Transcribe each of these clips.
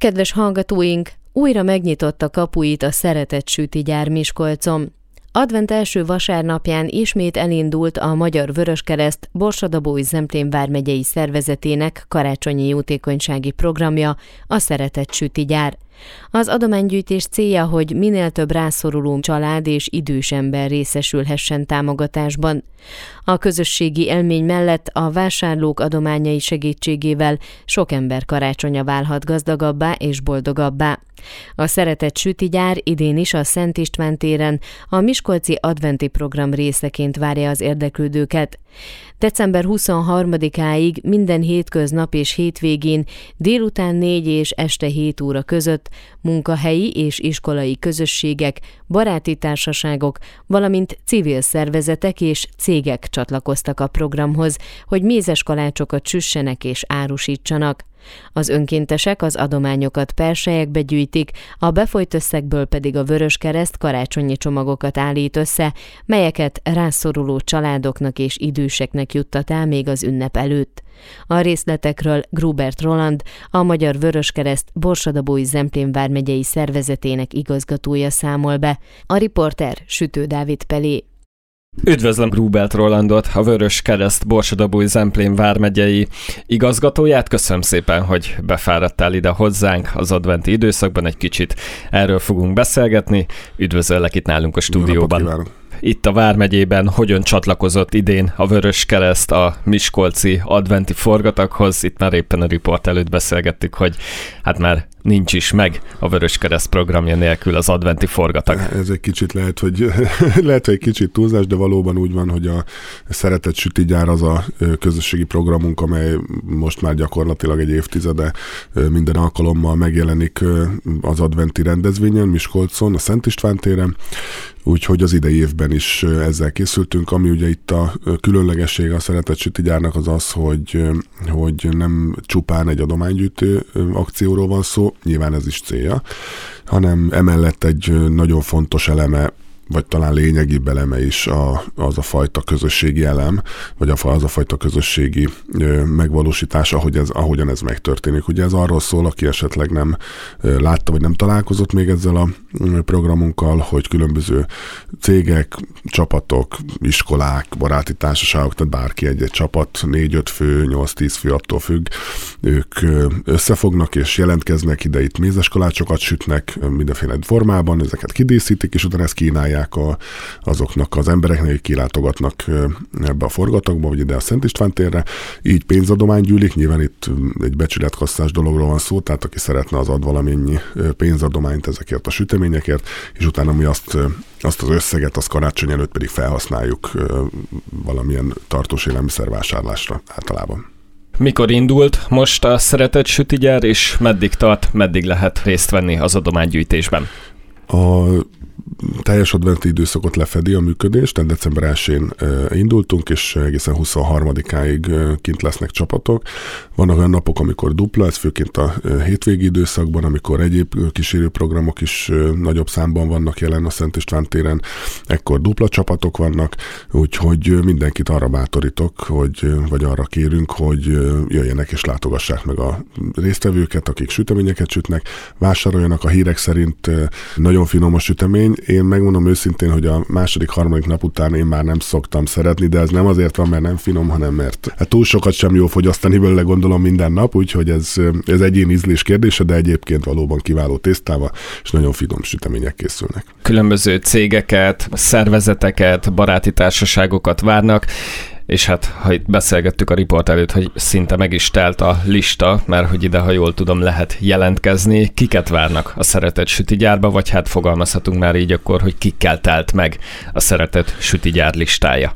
Kedves hallgatóink, újra megnyitotta kapuit a Szeretett Sütigyár Miskolcon. Advent első vasárnapján ismét elindult a Magyar Vöröskereszt Borsod-Abaúj-Zemplén vármegyei szervezetének karácsonyi jótékonysági programja, a Szeretett Sütigyár. Az adománygyűjtés célja, hogy minél több rászoruló család és idős ember részesülhessen támogatásban. A közösségi élmény mellett a vásárlók adományai segítségével sok ember karácsonya válhat gazdagabbá és boldogabbá. A Szeretett Sütigyár idén is a Szent István téren a miskolci adventi program részeként várja az érdeklődőket. December 23-áig minden hétköznap és hétvégén délután 4 és este 7 óra között munkahelyi és iskolai közösségek, baráti társaságok, valamint civil szervezetek és cégek csatlakoztak a programhoz, hogy mézes kalácsokat süssenek és árusítsanak. Az önkéntesek az adományokat perselyekbe gyűjtik, a befolyt összegből pedig a Vöröskereszt karácsonyi csomagokat állít össze, melyeket rászoruló családoknak és időseknek juttat el még az ünnep előtt. A részletekről Grubert Roland, a Magyar Vöröskereszt Borsod-Abaúj-Zemplén vármegyei szervezetének igazgatója számol be. A riporter Sütő Dávid Pelé. Üdvözlöm Grubert Rolandot, a Vöröskereszt Borsod-Abaúj-Zemplén vármegyei igazgatóját. Köszönöm szépen, hogy befáradtál ide hozzánk az adventi időszakban. Egy kicsit erről fogunk beszélgetni. Üdvözöllek itt nálunk a stúdióban. Itt a vármegyében hogyan csatlakozott idén a Vöröskereszt a miskolci adventi forgataghoz? Itt már éppen a riport előtt beszélgettük, hogy hát már nincs is meg a Vöröskereszt programja nélkül az adventi forgatag. Ez egy kicsit lehet, hogy egy kicsit túlzás, de valóban úgy van, hogy a Szeretett Sütigyár az a közösségi programunk, amely most már gyakorlatilag egy évtizede minden alkalommal megjelenik az adventi rendezvényen Miskolcon, a Szent István téren. Úgyhogy az idei évben is ezzel készültünk, ami ugye itt a különlegesség a Szeretett Sütigyárnak az az, hogy nem csupán egy adománygyűjtő akcióról van szó, nyilván ez is célja, hanem emellett egy nagyon fontos eleme, vagy talán lényegibb eleme is az a fajta közösségi elem, vagy az a fajta közösségi megvalósítás, ahogyan ez megtörténik. Ugye ez arról szól, aki esetleg nem látta, vagy nem találkozott még ezzel a programunkkal, hogy különböző cégek, csapatok, iskolák, baráti társaságok, tehát bárki egy csapat, 4-5 fő, 8-10 fő, attól függ, ők összefognak és jelentkeznek ide, itt mézes kalácsokat sütnek mindenféle formában, ezeket kidíszítik, és utána ezt kínálják azoknak az embereknek, akik kilátogatnak ebbe a forgatagba, vagy ide a Szent István térre. Így pénzadomány gyűlik, nyilván itt egy becsületkasszás dologról van szó, tehát aki szeretne, az ad valamennyi pénzadományt ezekért a süteményekért, és utána mi azt az összeget, azt karácsony előtt pedig felhasználjuk valamilyen tartós élelmiszervásárlásra általában. Mikor indult most a Szeretett Sütigyár, és meddig tart, meddig lehet részt venni az adománygyűjtésben? A teljes adventi időszakot lefedi a működés, tehát december 1-én indultunk, és egészen 23-áig kint lesznek csapatok. Vannak olyan napok, amikor dupla, ez főként a hétvégi időszakban, amikor egyéb kísérő programok is nagyobb számban vannak jelen a Szent István téren, ekkor dupla csapatok vannak, úgyhogy mindenkit arra bátorítok, vagy arra kérünk, hogy jöjjenek és látogassák meg a résztvevőket, akik süteményeket sütnek, vásároljanak. A hírek szerint nagyon finom a sütemény. Én megmondom őszintén, hogy a második-harmadik nap után én már nem szoktam szeretni, de ez nem azért van, mert nem finom, hanem mert túl sokat sem jó fogyasztani belőle, gondolom, minden nap, úgyhogy ez egyéni ízlés kérdése, de egyébként valóban kiváló tésztával, és nagyon finom sütemények készülnek. Különböző cégeket, szervezeteket, baráti társaságokat várnak, és hát, ha itt beszélgettük a riport előtt, hogy szinte meg is telt a lista, mert hogy ide, ha jól tudom, lehet jelentkezni. Kiket várnak a Szeretett Sütigyárba, vagy hát fogalmazhatunk már így akkor, hogy kikkel telt meg a Szeretett Sütigyár listája?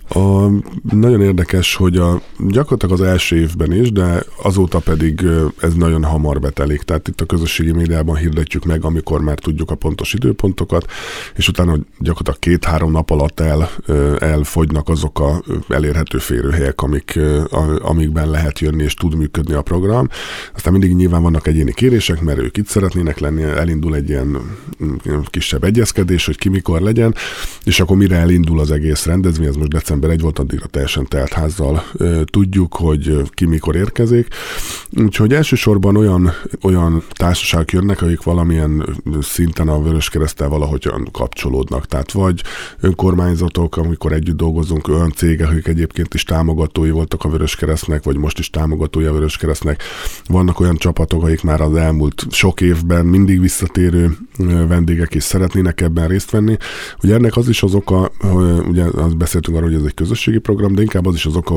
Nagyon érdekes, hogy gyakorlatilag az első évben is, de azóta pedig ez nagyon hamar betelik. Tehát itt a közösségi médiában hirdetjük meg, amikor már tudjuk a pontos időpontokat, és utána gyakorlatilag 2-3 nap alatt elfogynak azok a elérhető férőhelyek, amikben lehet jönni és tud működni a program. Aztán mindig nyilván vannak egyéni kérések, mert ők itt szeretnének lenni, elindul egy ilyen kisebb egyezkedés, hogy ki mikor legyen, és akkor mire elindul az egész rendezvény, ez most december 1 volt, addigra teljesen telt házzal tudjuk, hogy ki mikor érkezik. Úgyhogy elsősorban olyan társaságok jönnek, akik valamilyen szinten a Vöröskereszttel valahogyan kapcsolódnak. Tehát vagy önkormányzatok, amikor együtt dolgozunk, olyan cégek, akik egyébként is támogatói voltak a Vöröskeresztnek, vagy most is támogatói a Vöröskeresztnek. Vannak olyan csapatok, akik már az elmúlt sok évben mindig visszatérő vendégek is szeretnének ebben részt venni. Ugye ennek az is az oka, ugye azt beszéltünk arról, hogy ez egy közösségi program, de inkább az is az oka,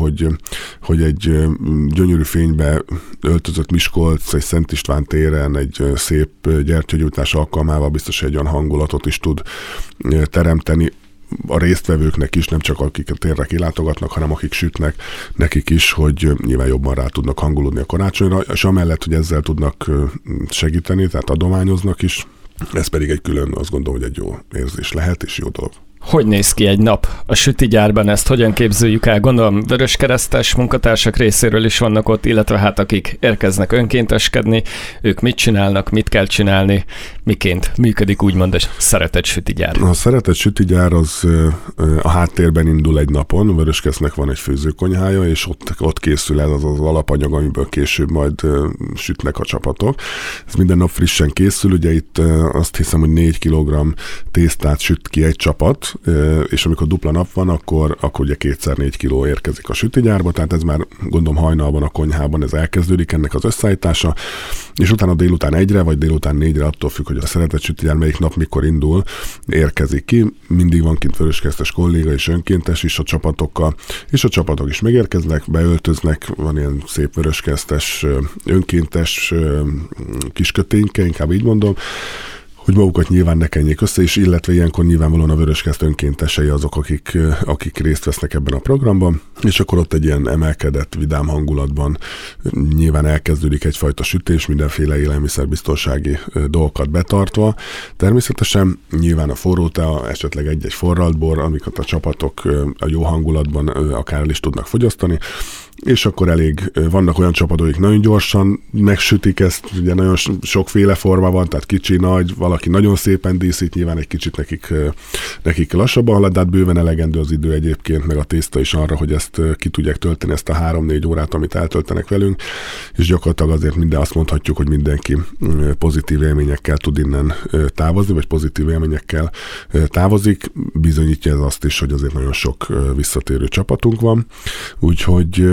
hogy egy gyönyörű fénybe öltözött Miskolc, egy Szent István téren, egy szép gyertyagyújtás alkalmával biztos egy olyan hangulatot is tud teremteni a résztvevőknek is, nem csak akik a térre kilátogatnak, hanem akik sütnek, nekik is, hogy nyilván jobban rá tudnak hangolódni a karácsonyra, és amellett, hogy ezzel tudnak segíteni, tehát adományoznak is, ez pedig egy külön, azt gondolom, hogy egy jó érzés lehet, és jó dolog. Hogy néz ki egy nap a sütigyárban, ezt hogyan képzeljük el? Gondolom vöröskeresztes munkatársak részéről is vannak ott, illetve hát akik érkeznek önkénteskedni, ők mit csinálnak, mit kell csinálni, miként működik úgymond a Szeretett Sütigyár? A Szeretett Sütigyár az a háttérben indul egy napon, a Vöröskeresztnek van egy főzőkonyhája, és ott készül ez az alapanyag, amiből később majd sütnek a csapatok. Ez minden nap frissen készül, ugye itt azt hiszem, hogy 4 kg tésztát süt ki egy csapat, és amikor dupla nap van, akkor ugye 2x4 kiló érkezik a sütigyárba, tehát ez már gondolom hajnalban a konyhában ez elkezdődik, ennek az összeállítása, és utána délután 1-re, vagy délután 4-re, attól függ, hogy a Szeretett Sütigyár melyik nap mikor indul, érkezik ki. Mindig van kint vöröskeresztes kolléga és önkéntes is a csapatokkal, és a csapatok is megérkeznek, beöltöznek, van ilyen szép vöröskeresztes önkéntes kiskötényke, inkább így mondom, hogy magukat nyilván ne kenjék össze, és illetve ilyenkor nyilvánvalóan a Vöröskereszt önkéntesei azok, akik részt vesznek ebben a programban, és akkor ott egy ilyen emelkedett, vidám hangulatban nyilván elkezdődik egyfajta sütés, mindenféle élelmiszerbiztonsági dolgokat betartva. Természetesen nyilván a forró tea, esetleg egy-egy forralt bor, amiket a csapatok a jó hangulatban akár el is tudnak fogyasztani, és akkor vannak olyan csapatok, akik nagyon gyorsan megsütik ezt, ugye nagyon sokféle forma van, tehát kicsi, nagy, valaki nagyon szépen díszít, nyilván egy kicsit nekik lassabban halad, de hát bőven elegendő az idő egyébként, meg a tészta is arra, hogy ezt ki tudják tölteni, ezt a 3-4 órát, amit eltöltenek velünk, és gyakorlatilag azért azt mondhatjuk, hogy mindenki pozitív élményekkel tud innen távozni, vagy pozitív élményekkel távozik, bizonyítja ez azt is, hogy azért nagyon sok visszatérő csapatunk van, úgyhogy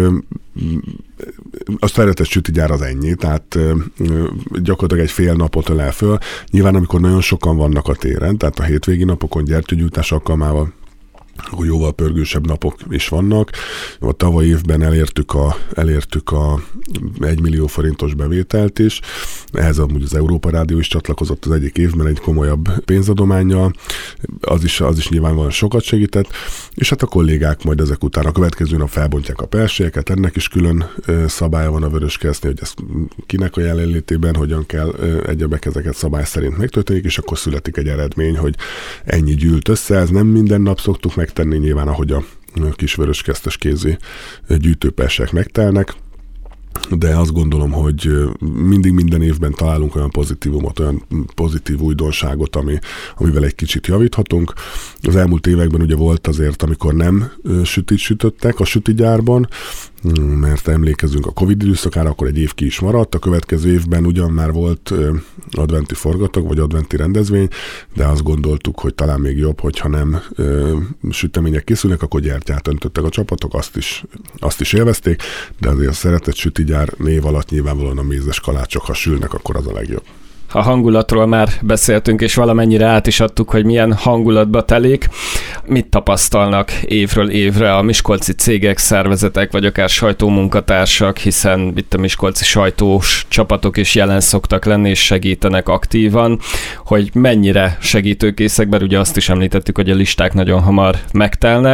a Szeretett Sütigyár az ennyi, tehát gyakorlatilag egy fél napot ölel föl. Nyilván amikor nagyon sokan vannak a téren, tehát a hétvégi napokon gyertyagyújtás alkalmával, akkor jóval pörgősebb napok is vannak. A tavaly évben elértük a 1 millió forintos bevételt is. Ehhez amúgy az Európa Rádió is csatlakozott az egyik évben egy komolyabb pénzadománnyal. Az is nyilvánvalóan sokat segített. És hát a kollégák majd ezek után a következő nap felbontják a perselyeket. Ennek is külön szabálya van a Vöröskeresztnél, hogy ez kinek a jelenlétében, hogyan kell egyebek ezeket szabály szerint megtölteni, és akkor születik egy eredmény, hogy ennyi gyűlt össze. Ez nem minden nap szoktuk megtenni, nyilván ahogy a kis vöröskeresztes kézi gyűjtőpersek megtelnek, de azt gondolom, hogy mindig minden évben találunk olyan pozitívumot, olyan pozitív újdonságot, amivel egy kicsit javíthatunk. Az elmúlt években ugye volt azért, amikor nem sütöttek a sütigyárban, mert emlékezünk a Covid időszakára, akkor egy év ki is maradt. A következő évben ugyan már volt adventi forgatag, vagy adventi rendezvény, de azt gondoltuk, hogy talán még jobb, hogyha nem sütemények készülnek, akkor gyertyát öntöttek a csapatok, azt is élvezték, de azért a Szeretett Sütigyár név alatt nyilvánvalóan a mézes kalácsok, ha sülnek, akkor az a legjobb. A hangulatról már beszéltünk, és valamennyire át is adtuk, hogy milyen hangulatba telik. Mit tapasztalnak évről évre a miskolci cégek, szervezetek, vagy akár sajtómunkatársak, hiszen itt a miskolci sajtós csapatok is jelen szoktak lenni, és segítenek aktívan, hogy mennyire segítőkészek, bár ugye azt is említettük, hogy a listák nagyon hamar megtelnek.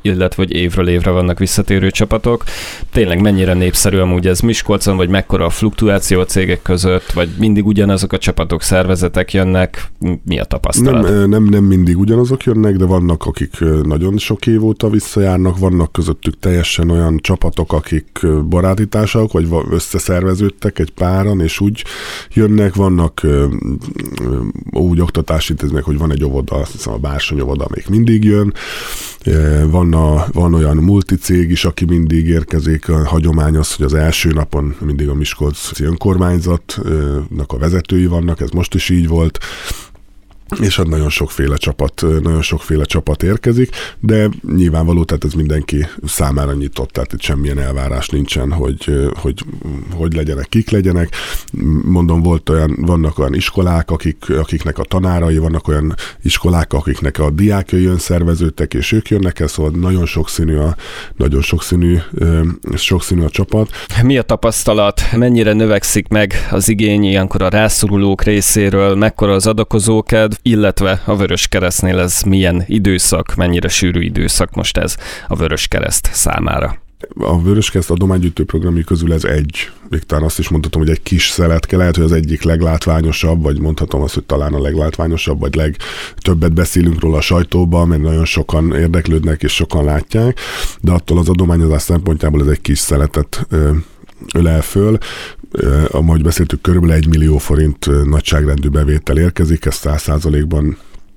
illetve hogy évről évre vannak visszatérő csapatok. Tényleg mennyire népszerű amúgy ez Miskolcon, vagy mekkora a fluktuáció a cégek között, vagy mindig ugyanazok a csapatok, szervezetek jönnek? Mi a tapasztalat? Nem mindig ugyanazok jönnek, de vannak, akik nagyon sok év óta visszajárnak, vannak közöttük teljesen olyan csapatok, akik baráti társak, vagy összeszerveződtek egy páran, és úgy jönnek, vannak úgy oktatási intézmények, hogy van egy óvoda, a Bársony óvoda még mindig jön, van olyan multicég is, aki mindig érkezik. A hagyomány az, hogy az első napon mindig a Miskolci önkormányzatnak a vezetői vannak, ez most is így volt, és hát nagyon sokféle csapat érkezik, de nyilvánvaló, tehát ez mindenki számára nyitott, tehát itt semmilyen elvárás nincsen, hogy legyenek, kik legyenek. Mondom, vannak olyan iskolák, akiknek a tanárai, vannak olyan iskolák, akiknek a diákjai önszerveződtek, és ők jönnek el, szóval nagyon sokszínű a csapat. Mi a tapasztalat? Mennyire növekszik meg az igény ilyenkor a rászorulók részéről? Mekkora az adakozókedv? Illetve a Vöröskeresztnél ez milyen időszak, mennyire sűrű időszak most ez a Vöröskereszt számára? A Vöröskereszt adománygyűjtő programjai közül ez még talán azt is mondhatom, hogy egy kis szeletke, lehet, hogy az egyik leglátványosabb, vagy mondhatom azt, hogy talán a leglátványosabb, vagy legtöbbet beszélünk róla a sajtóban, mert nagyon sokan érdeklődnek és sokan látják, de attól az adományozás szempontjából ez egy kis szeletet ölel föl. Ahogy beszéltük, körülbelül 1 millió forint nagyságrendű bevétel érkezik, ez 100%-ban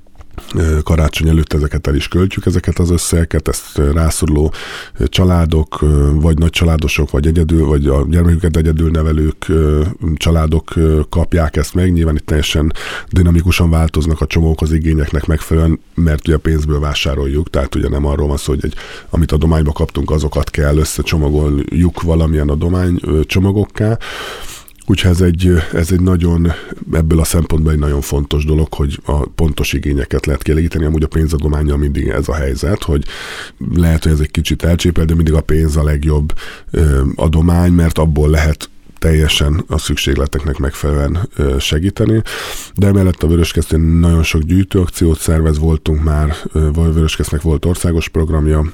karácsony előtt ezeket el is költjük, ezeket az összegeket, ezt rászoruló családok, vagy nagycsaládosok, vagy a gyermeküket egyedül nevelők családok kapják ezt meg. Nyilván itt teljesen dinamikusan változnak a csomók az igényeknek megfelelően, mert ugye pénzből vásároljuk, tehát ugye nem arról van szó, hogy amit adományba kaptunk, azokat kell összecsomagoljuk valamilyen adomány csomagokká. Úgyhogy ez egy nagyon, ebből a szempontból egy nagyon fontos dolog, hogy a pontos igényeket lehet kielégíteni. Amúgy a pénzadománnyal mindig ez a helyzet, hogy lehet, hogy ez egy kicsit elcsépel, de mindig a pénz a legjobb adomány, mert abból lehet teljesen a szükségleteknek megfelelően segíteni. De emellett a Vöröskeresztén nagyon sok gyűjtőakciót szervez, voltunk már, Vöröskeresztnek volt országos programja,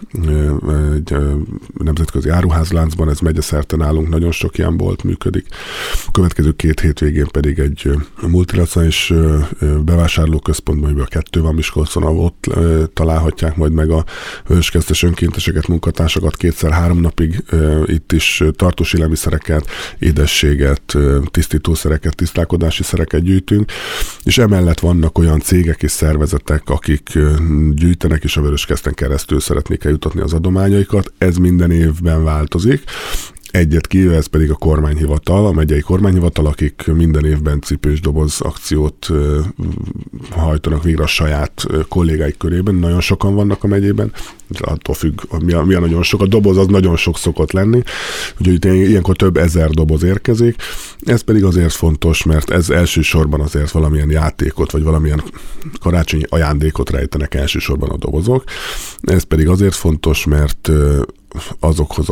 egy nemzetközi áruházláncban, ez megyeszerte nálunk, nagyon sok ilyen bolt működik. A következő 2 hétvégén pedig egy multinacionális bevásárlóközpontban, amiben 2 van Miskolcon, ott találhatják majd meg a vöröskeresztes önkénteseket, munkatársakat 2-3 napig, itt is tartós élelmiszereket, édességet, tisztítószereket, tisztálkodási szereket gyűjtünk, és emellett vannak olyan cégek és szervezetek, akik gyűjtenek, és a Vöröskereszten keresztül szeretnék eljutatni az adományaikat. Ez minden évben változik. Egyet kivéve, ez pedig a kormányhivatal, a megyei kormányhivatal, akik minden évben cipős doboz akciót hajtanak végre a saját kollégáik körében. Nagyon sokan vannak a megyében, attól függ, mi a nagyon sok. A doboz az nagyon sok szokott lenni, úgyhogy ilyenkor több ezer doboz érkezik. Ez pedig azért fontos, mert ez elsősorban azért valamilyen játékot, vagy valamilyen karácsonyi ajándékot rejtenek elsősorban a dobozok. Ez pedig azért fontos, mert azoknak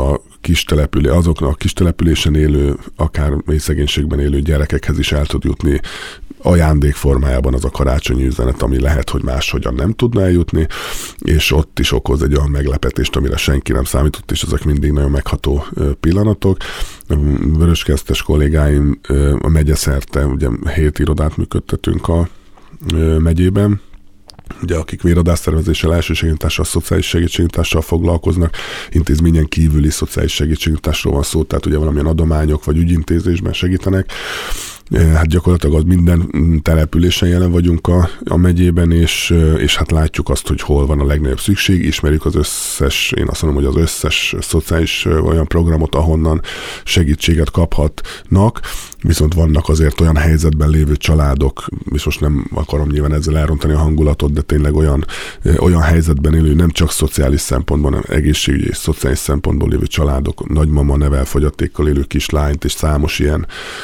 a kis településen élő, akár mély szegénységben élő gyerekekhez is el tud jutni ajándék formájában az a karácsonyi üzenet, ami lehet, hogy máshogyan nem tudna eljutni, és ott is okoz egy olyan meglepetést, amire senki nem számított, és ezek mindig nagyon megható pillanatok. A vöröskeresztes kollégáim a megyeszerte, ugye 7 irodát működtetünk a megyében, ugye, akik véradásszervezéssel, elsősegítőnyújtással, szociális segítségnyújtással foglalkoznak, intézményen kívüli szociális segítségnyújtásról van szó, tehát ugye valamilyen adományok vagy ügyintézésben segítenek. Hát gyakorlatilag minden településen jelen vagyunk a megyében, és hát látjuk azt, hogy hol van a legnagyobb szükség, ismerjük az összes, én azt mondom, hogy az összes szociális olyan programot, ahonnan segítséget kaphatnak, viszont vannak azért olyan helyzetben lévő családok, és most nem akarom nyilván ezzel elrontani a hangulatot, de tényleg olyan helyzetben élő, nem csak szociális szempontból, hanem egészségügyi és szociális szempontból lévő családok, nagymama nevel fogyatékkal élő kislányt, és számos ilyen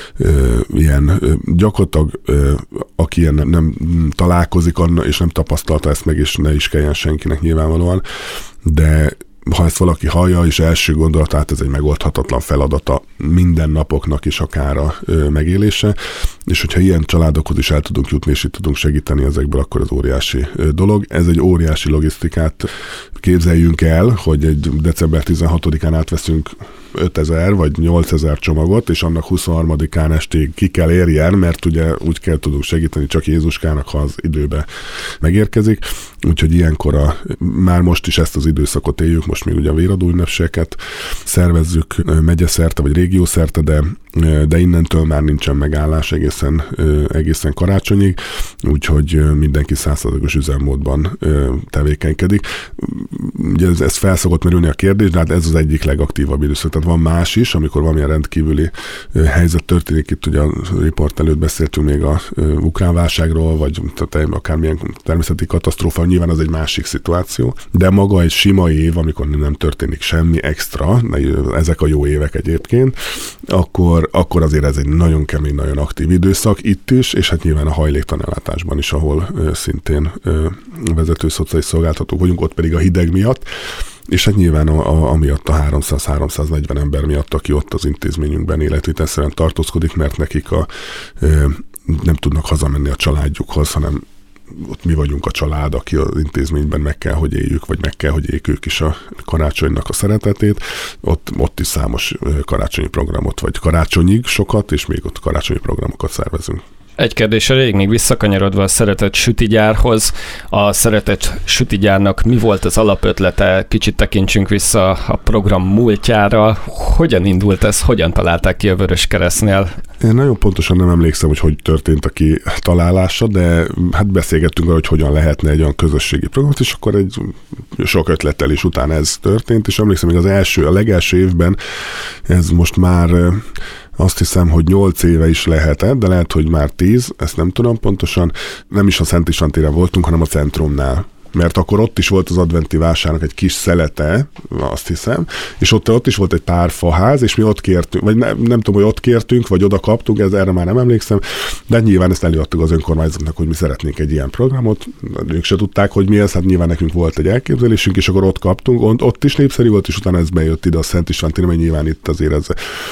gyakorlatilag, aki ilyen nem találkozik és nem tapasztalta ezt meg, és ne is kelljen senkinek nyilvánvalóan, de ha ezt valaki hallja, és első gondolatát, ez egy megoldhatatlan feladata minden napoknak is akár a megélése, és hogyha ilyen családokhoz is el tudunk jutni, és itt tudunk segíteni ezekből, akkor az óriási dolog. Ez egy óriási logisztikát képzeljünk el, hogy egy december 16-án átveszünk 5000 vagy 8000 csomagot, és annak 23-án estig ki kell érjen, mert ugye úgy kell tudunk segíteni csak Jézuskának, ha az időbe megérkezik. Úgyhogy ilyenkor már most is ezt az időszakot éljük, most még ugye a véradó ünnepségeket szervezzük megyeszerte vagy régiószerte, de innentől már nincsen megállás egészen karácsonyig, úgyhogy mindenki 100%-os üzemmódban tevékenykedik. Ugye ez fel szokott merülni a kérdés, de hát ez az egyik legaktívabb időszak. Tehát van más is, amikor valamilyen rendkívüli helyzet történik. Itt ugye a riport előtt beszéltünk még a ukrán válságról, vagy akármilyen természeti katasztrófa, nyilván az egy másik szituáció. De maga egy sima év, amikor nem történik semmi extra, ezek a jó évek egyébként, akkor azért ez egy nagyon kemény, nagyon aktív időszak itt is, és hát nyilván a hajléktalanellátásban is, ahol szintén vezető szociális szolgáltatók vagyunk, ott pedig a hideg miatt, és hát nyilván amiatt a 300-340 ember miatt, aki ott az intézményünkben életvitelszerűen tartózkodik, mert nekik nem tudnak hazamenni a családjukhoz, hanem ott mi vagyunk a család, aki az intézményben meg kell, hogy éljük, vagy meg kell, hogy éljük ők is a karácsonynak a szeretetét. Ott is számos karácsonyi programot, vagy karácsonyig sokat, és még ott karácsonyi programokat szervezünk. Egy kérdés elég, még visszakanyarodva a Szeretett Sütigyárhoz. A Szeretett Sütigyárnak mi volt az alapötlete? Kicsit tekintsünk vissza a program múltjára. Hogyan indult ez? Hogyan találták ki a Vöröskeresztnél? Én nagyon pontosan nem emlékszem, hogy történt a kitalálása, de hát beszélgettünk arra, hogy hogyan lehetne egy olyan közösségi programot, és akkor egy sok ötlettel is utána ez történt, és emlékszem, hogy a legelső évben ez most már azt hiszem, hogy 8 éve is lehetett, de lehet, hogy már 10, ezt nem tudom pontosan. Nem is a Szent István téren voltunk, hanem a centrumnál. Mert akkor ott is volt az adventi vásárnak egy kis szelete, azt hiszem, és ott is volt egy pár faház, és mi ott kértünk, vagy nem tudom, hogy ott kértünk, vagy oda kaptunk, erre már nem emlékszem, de nyilván ezt előadtuk az önkormányzatnak, hogy mi szeretnénk egy ilyen programot, ők se tudták, hogy mi ez, hát nyilván nekünk volt egy elképzelésünk, és akkor ott kaptunk, ott is népszerű volt, és utána ez bejött ide a Szent István téren, mert nyilván itt azért ez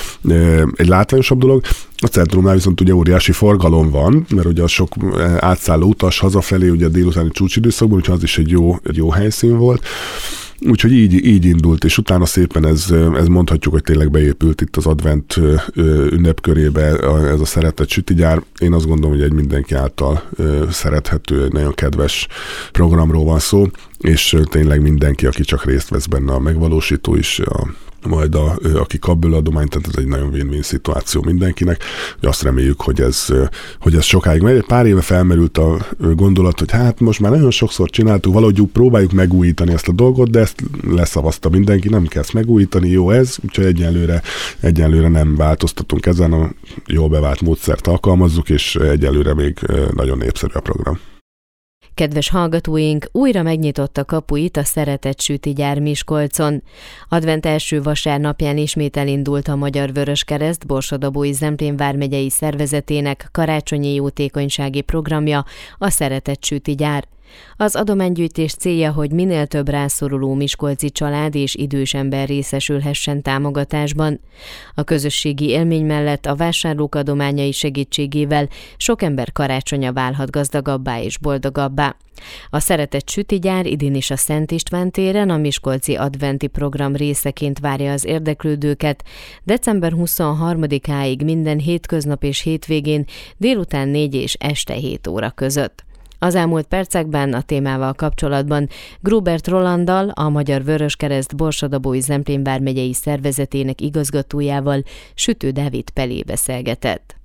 egy látványosabb dolog. A centrumnál viszont ugye óriási forgalom van, mert ugye a sok átszálló utas hazafelé, ugye délutáni csúcsidőszakban, úgyhogy az is egy jó helyszín volt. Úgyhogy így indult, és utána szépen ez mondhatjuk, hogy tényleg beépült itt az advent ünnepkörébe ez a Szeretett Sütigyár. Én azt gondolom, hogy egy mindenki által szerethető, egy nagyon kedves programról van szó, és tényleg mindenki, aki csak részt vesz benne, a megvalósító is, majd aki kap belőle adományt, tehát ez egy nagyon win-win szituáció mindenkinek, hogy azt reméljük, hogy ez sokáig megy. Pár éve felmerült a gondolat, hogy hát most már nagyon sokszor csináltuk, valahogy próbáljuk megújítani ezt a dolgot, de ezt leszavazta mindenki, nem kell ezt megújítani, jó ez, úgyhogy egyelőre nem változtatunk ezen, a jól bevált módszert alkalmazzuk, és egyelőre még nagyon népszerű a program. Kedves hallgatóink, újra megnyitotta kapuit a Szeretett Sütigyár Miskolcon. Advent első vasárnapján ismét elindult a Magyar Vöröskereszt Borsod-Abaúj Zemplén vármegyei szervezetének karácsonyi jótékonysági programja, a Szeretett Sütigyár. Az adománygyűjtés célja, hogy minél több rászoruló miskolci család és idős ember részesülhessen támogatásban. A közösségi élmény mellett a vásárlók adományai segítségével sok ember karácsonya válhat gazdagabbá és boldogabbá. A Szeretett Sütigyár idén is a Szent István téren a miskolci adventi program részeként várja az érdeklődőket december 23-áig minden hétköznap és hétvégén délután 4 és este 7 óra között. Az elmúlt percekben a témával kapcsolatban Grubert Rolanddal, a Magyar Vöröskereszt Borsod-Abaúj Zemplén vármegyei szervezetének igazgatójával, Sütő Dávid Pelé beszélgetett.